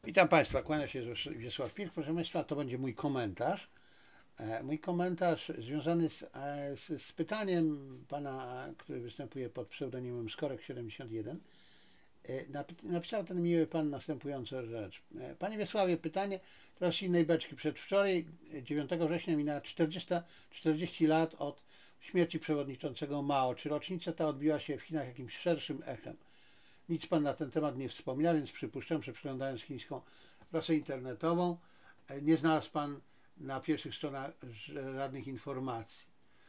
Witam Państwa, kłania się Wiesław Pilch. Proszę Państwa, to będzie mój komentarz. Mój komentarz związany z pytaniem pana, który występuje pod pseudonimem Skorek71. Napisał ten miły pan następującą rzecz. Panie Wiesławie, pytanie teraz z innej beczki. Przedwczoraj, 9 września, minęła 40 lat od śmierci przewodniczącego Mao. Czy rocznica ta odbiła się w Chinach jakimś szerszym echem? Nic pan na ten temat nie wspomina, więc przypuszczam, że przeglądając chińską prasę internetową, nie znalazł pan na pierwszych stronach żadnych informacji.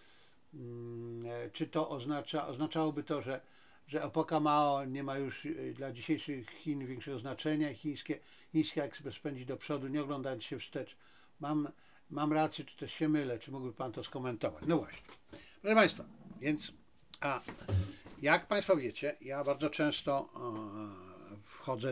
Czy to oznaczałoby to, że epoka Mao nie ma już dla dzisiejszych Chin większego znaczenia i chiński ekspres pędzi do przodu, nie oglądając się wstecz? Mam rację, czy też się mylę? Czy mógłby pan to skomentować? No właśnie. Proszę Państwa, więc jak Państwo wiecie, ja bardzo często wchodzę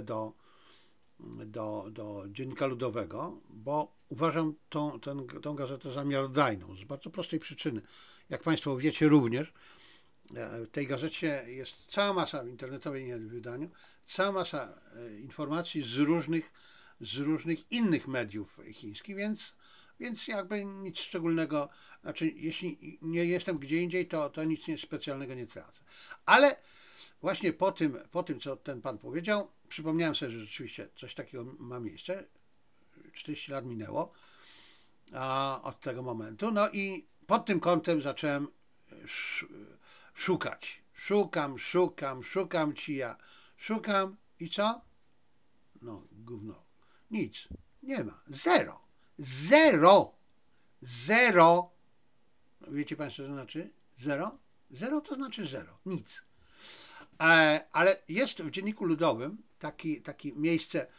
do Dziennika Ludowego, bo uważam tą gazetę za miarodajną, z bardzo prostej przyczyny. Jak Państwo wiecie również, w tej gazecie jest cała masa w internetowym wydaniu, cała masa informacji z różnych innych mediów chińskich, więc jakby nic szczególnego, znaczy jeśli nie jestem gdzie indziej, to nic specjalnego nie tracę. Ale właśnie po tym, co ten pan powiedział, przypomniałem sobie, że rzeczywiście coś takiego ma miejsce. 40 lat minęło od tego momentu. No i pod tym kątem zacząłem szukać. Szukam ci ja. Szukam i co? No, gówno. Nic. Nie ma. Zero. Zero. Zero. Wiecie Państwo, co to znaczy? Zero? Zero to znaczy zero. Nic. Ale jest w Dzienniku Ludowym takie miejsce,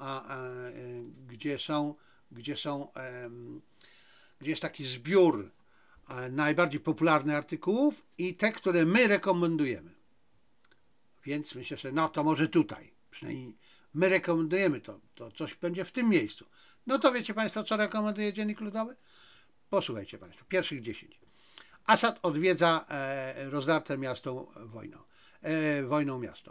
gdzie są, gdzie są, gdzie jest taki zbiór najbardziej popularnych artykułów i te, które my rekomendujemy. Więc myślę sobie, no to może tutaj, przynajmniej my rekomendujemy to coś będzie w tym miejscu. No to wiecie Państwo, co rekomenduje Dziennik Ludowy? Posłuchajcie Państwo, pierwszych 10. Asad odwiedza rozdarte miasto wojną miasto.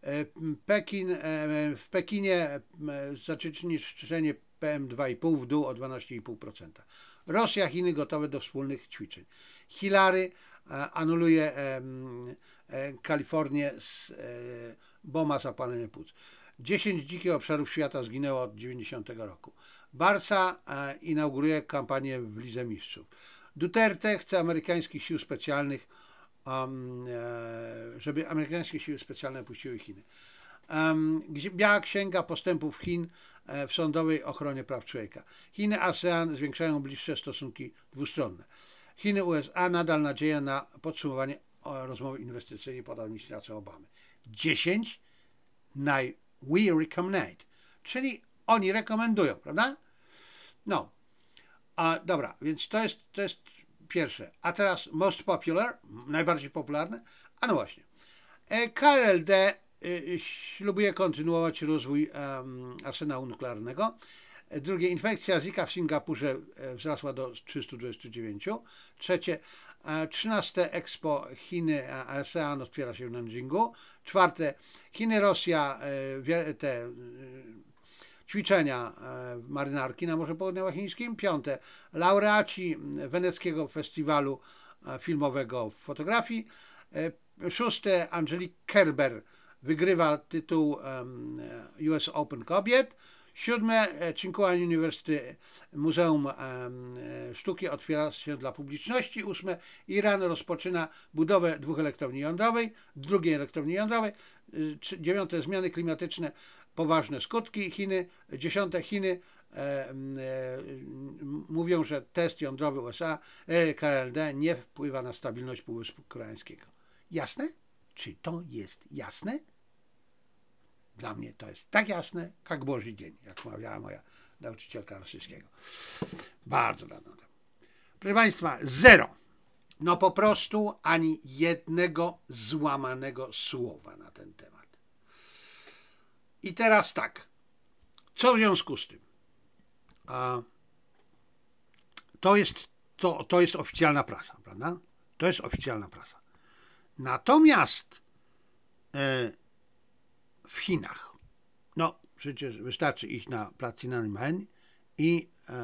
W Pekinie zanieczyszczenie PM2,5 w dół o 12,5%. Rosja, Chiny gotowe do wspólnych ćwiczeń. Hillary anuluje Kalifornię z bomba zapalenia płuc. 10 dzikich obszarów świata zginęło od 90 roku. Barca inauguruje kampanię w Lidze Mistrzów. Duterte chce amerykańskich sił specjalnych, żeby amerykańskie siły specjalne opuściły Chiny. Biała księga postępów Chin w sądowej ochronie praw człowieka. Chiny, ASEAN zwiększają bliższe stosunki dwustronne. Chiny, USA nadal nadzieja na podsumowanie rozmowy inwestycyjnej pod administracją Obamy. 10 we recommend, czyli oni rekomendują, prawda? No, dobra, więc to jest pierwsze. A teraz most popular, najbardziej popularne. A no właśnie. KLD ślubuje kontynuować rozwój arsenału nuklearnego. Drugie, infekcja Zika w Singapurze wzrosła do 329. Trzecie, 13 Expo Chiny ASEAN otwiera się w Nanjingu. Czwarte, Chiny, Rosja, te ćwiczenia marynarki na Morzu Południowochińskim. Piąte, laureaci weneckiego festiwalu filmowego w fotografii. Szóste, Angelique Kerber wygrywa tytuł US Open kobiet. Siódme, Tsinghua University Muzeum Sztuki otwiera się dla publiczności. Ósme, Iran rozpoczyna budowę drugiej elektrowni jądrowej. Dziewiąte, zmiany klimatyczne, poważne skutki. Dziesiąte, Chiny mówią, że test jądrowy USA, KLD nie wpływa na stabilność Półwyspu Koreańskiego. Jasne? Czy to jest jasne? Dla mnie to jest tak jasne, jak Boży dzień, jak mawiała moja nauczycielka rosyjskiego. Bardzo dawno temu. Proszę Państwa, zero. No po prostu ani jednego złamanego słowa na ten temat. I teraz tak. Co w związku z tym? To jest oficjalna prasa, prawda? To jest oficjalna prasa. Natomiast w Chinach, no Przecież wystarczy iść na plac Tiananmen i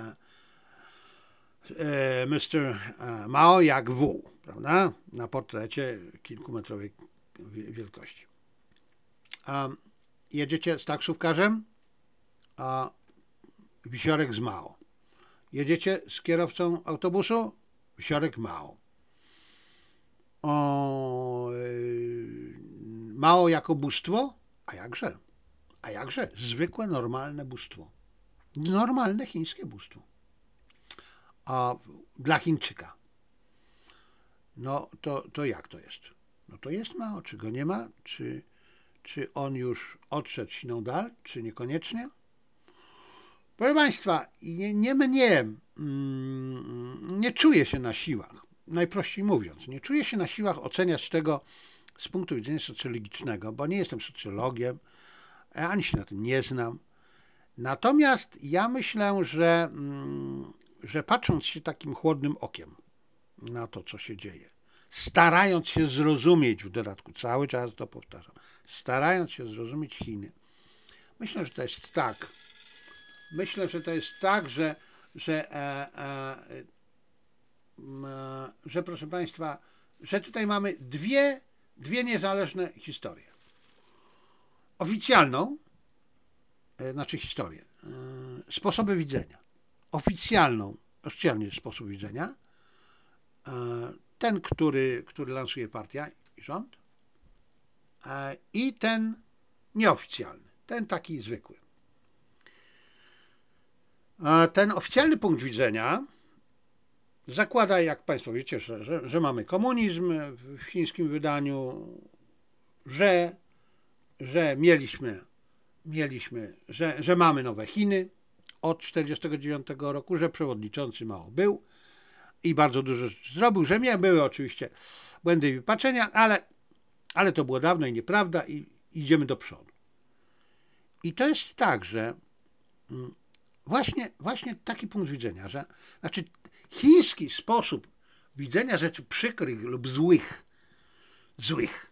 Mr. Mao jak wół, prawda? Na portrecie kilkumetrowej wielkości. Jedziecie z taksówkarzem, a wisiorek z Mao. Jedziecie z kierowcą autobusu, wisiorek Mao. Mao jako bóstwo? A jakże? A jakże? Zwykłe, normalne bóstwo. Normalne chińskie bóstwo. A dla Chińczyka. No to jak to jest? No to jest Mao. Czy go nie ma? Czy on już odszedł siną dal? Czy niekoniecznie? Proszę Państwa, nie czuję się na siłach, najprościej mówiąc, nie czuję się na siłach oceniać tego z punktu widzenia socjologicznego, bo nie jestem socjologiem, ani się na tym nie znam. Natomiast ja myślę, że patrząc się takim chłodnym okiem na to, co się dzieje, starając się zrozumieć, w dodatku cały czas to powtarzam, starając się zrozumieć Chiny, myślę, że to jest tak. Myślę, że to jest tak, że proszę Państwa, że tutaj mamy dwie niezależne historie. Oficjalną, znaczy historię, sposoby widzenia. Oficjalny sposób widzenia, ten, który lansuje partia i rząd, i ten nieoficjalny, ten taki zwykły. Ten oficjalny punkt widzenia zakłada, jak Państwo wiecie, że mamy komunizm w chińskim wydaniu, że że mamy nowe Chiny od 1949 roku, że przewodniczący Mao był i bardzo dużo rzeczy zrobił, że były oczywiście błędy i wypaczenia, ale to było dawno i nieprawda i idziemy do przodu. I to jest tak, że właśnie taki punkt widzenia, że znaczy chiński sposób widzenia rzeczy przykrych lub złych,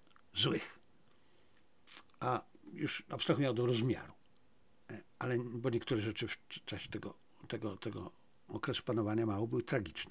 a już abstrahuję od rozmiaru, ale bo niektóre rzeczy w czasie tego okresu panowania Mao były tragiczne.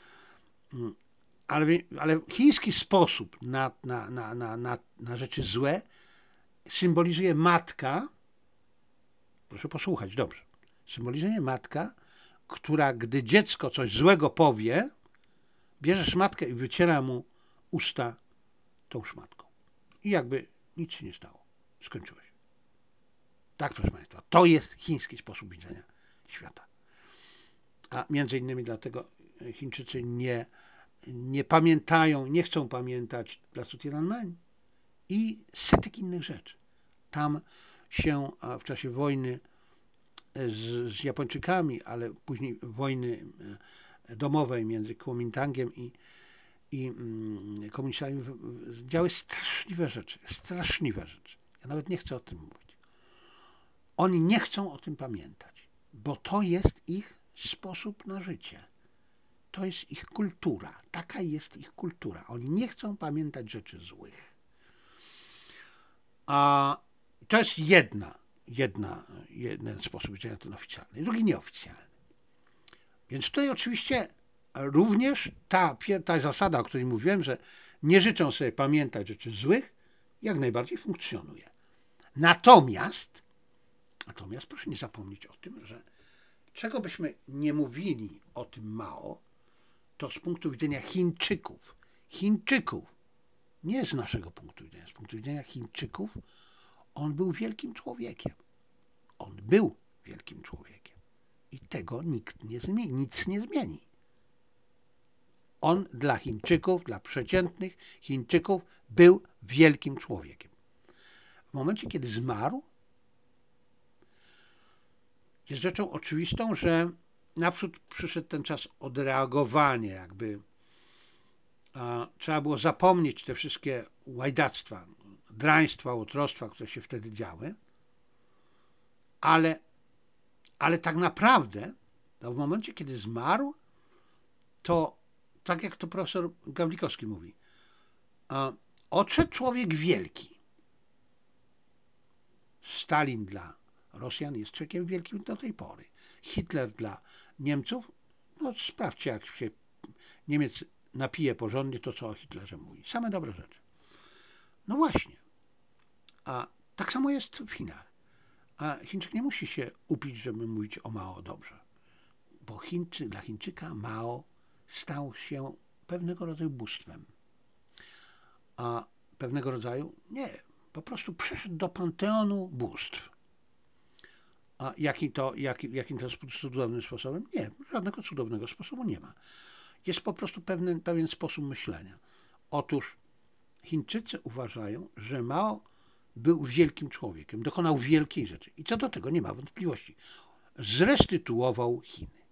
Ale chiński sposób na rzeczy złe symbolizuje matka, proszę posłuchać dobrze, symbolizuje matka, która gdy dziecko coś złego powie, bierze szmatkę i wyciera mu usta tą szmatką. I jakby nic się nie stało. Skończyło się. Tak, proszę Państwa, to jest chiński sposób widzenia świata. A między innymi dlatego Chińczycy nie pamiętają, nie chcą pamiętać placu Tiananmen i setek innych rzeczy. Tam się w czasie wojny z Japończykami, ale później wojny domowej między Kuomintangiem i komunistami działy straszliwe rzeczy. Ja nawet nie chcę o tym mówić. Oni nie chcą o tym pamiętać, bo to jest ich sposób na życie. To jest ich kultura. Taka jest ich kultura. Oni nie chcą pamiętać rzeczy złych. A to jest jeden sposób widzenia, ten oficjalny, drugi nieoficjalny. Więc tutaj oczywiście również ta zasada, o której mówiłem, że nie życzą sobie pamiętać rzeczy złych, jak najbardziej funkcjonuje. Natomiast proszę nie zapomnieć o tym, że czego byśmy nie mówili o tym Mao, to z punktu widzenia Chińczyków, nie z naszego punktu widzenia, z punktu widzenia Chińczyków, on był wielkim człowiekiem. I tego nic nie zmieni. On dla Chińczyków, dla przeciętnych Chińczyków był wielkim człowiekiem. W momencie, kiedy zmarł, jest rzeczą oczywistą, że naprzód przyszedł ten czas odreagowania, jakby trzeba było zapomnieć te wszystkie łajdactwa, draństwa, łotrostwa, które się wtedy działy, ale tak naprawdę w momencie, kiedy zmarł, to tak jak to profesor Gawlikowski mówi, odszedł człowiek wielki. Stalin dla Rosjan jest człowiekiem wielkim do tej pory. Hitler dla Niemców, no sprawdźcie, jak się Niemiec napije porządnie, to co o Hitlerze mówi. Same dobre rzeczy. No właśnie. A tak samo jest w Chinach. A Chińczyk nie musi się upić, żeby mówić o Mao dobrze. Bo dla Chińczyka Mao stał się pewnego rodzaju bóstwem. A pewnego rodzaju? Nie. Po prostu przeszedł do panteonu bóstw. A jakim to cudownym sposobem? Nie, żadnego cudownego sposobu nie ma. Jest po prostu pewien sposób myślenia. Otóż Chińczycy uważają, że Mao był wielkim człowiekiem, dokonał wielkiej rzeczy. I co do tego nie ma wątpliwości. Zrestytuował Chiny.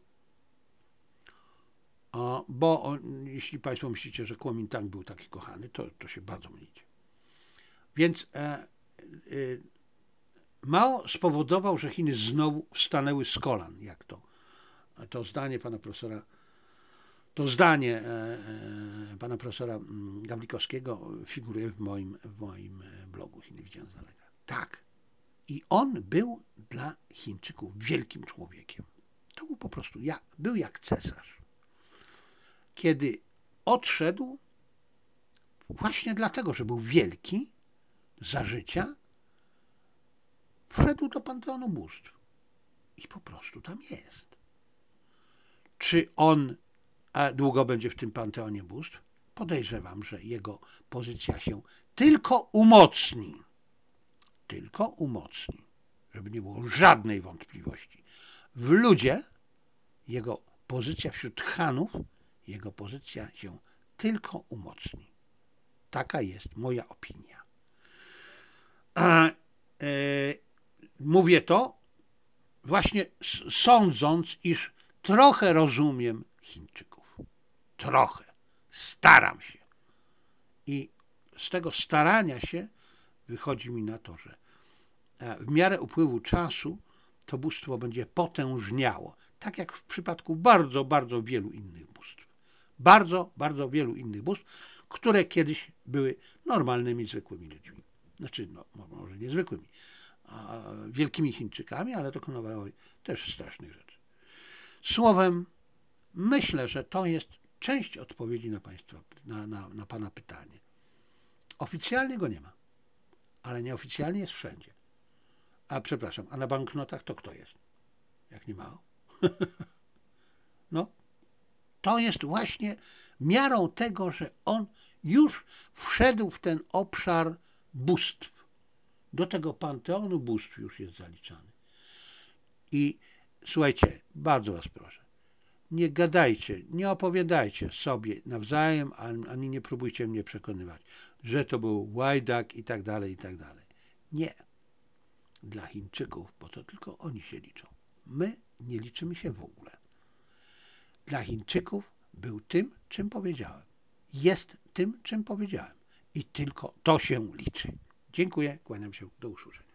Bo jeśli Państwo myślicie, że Kuomintang był taki kochany, to się bardzo mylicie. Więc Mao spowodował, że Chiny znowu wstanęły z kolan, jak to zdanie pana profesora, Gawlikowskiego figuruje w moim blogu Chiny widziane z daleka. Tak. I on był dla Chińczyków wielkim człowiekiem. To był po prostu, był jak cesarz. Kiedy odszedł, właśnie dlatego, że był wielki za życia, wszedł do panteonu bóstw. I po prostu tam jest. Czy on długo będzie w tym panteonie bóstw? Podejrzewam, że jego pozycja się tylko umocni. Tylko umocni. Żeby nie było żadnej wątpliwości. W ludzie jego pozycja wśród Hanów, jego pozycja się tylko umocni. Taka jest moja opinia. Mówię to właśnie sądząc, iż trochę rozumiem Chińczyków. Trochę. Staram się. I z tego starania się wychodzi mi na to, że w miarę upływu czasu to bóstwo będzie potężniało. Tak jak w przypadku bardzo, bardzo wielu innych bóstw. Bardzo, bardzo wielu innych bóstw, które kiedyś były normalnymi, zwykłymi ludźmi. Znaczy, no, może niezwykłymi, wielkimi Chińczykami, ale dokonywały też strasznych rzeczy. Słowem, myślę, że to jest część odpowiedzi na Pana pytanie. Oficjalnie go nie ma, ale nieoficjalnie jest wszędzie. Przepraszam, a na banknotach to kto jest? Jak nie Mao? No, to jest właśnie miarą tego, że on już wszedł w ten obszar bóstw. Do tego panteonu bóstw już jest zaliczany. I słuchajcie, bardzo was proszę, nie gadajcie, nie opowiadajcie sobie nawzajem, ani nie próbujcie mnie przekonywać, że to był łajdak i tak dalej, i tak dalej. Nie. Dla Chińczyków, bo to tylko oni się liczą. My nie liczymy się w ogóle. Dla Chińczyków był tym, czym powiedziałem. Jest tym, czym powiedziałem. I tylko to się liczy. Dziękuję, kłaniam się, do usłyszenia.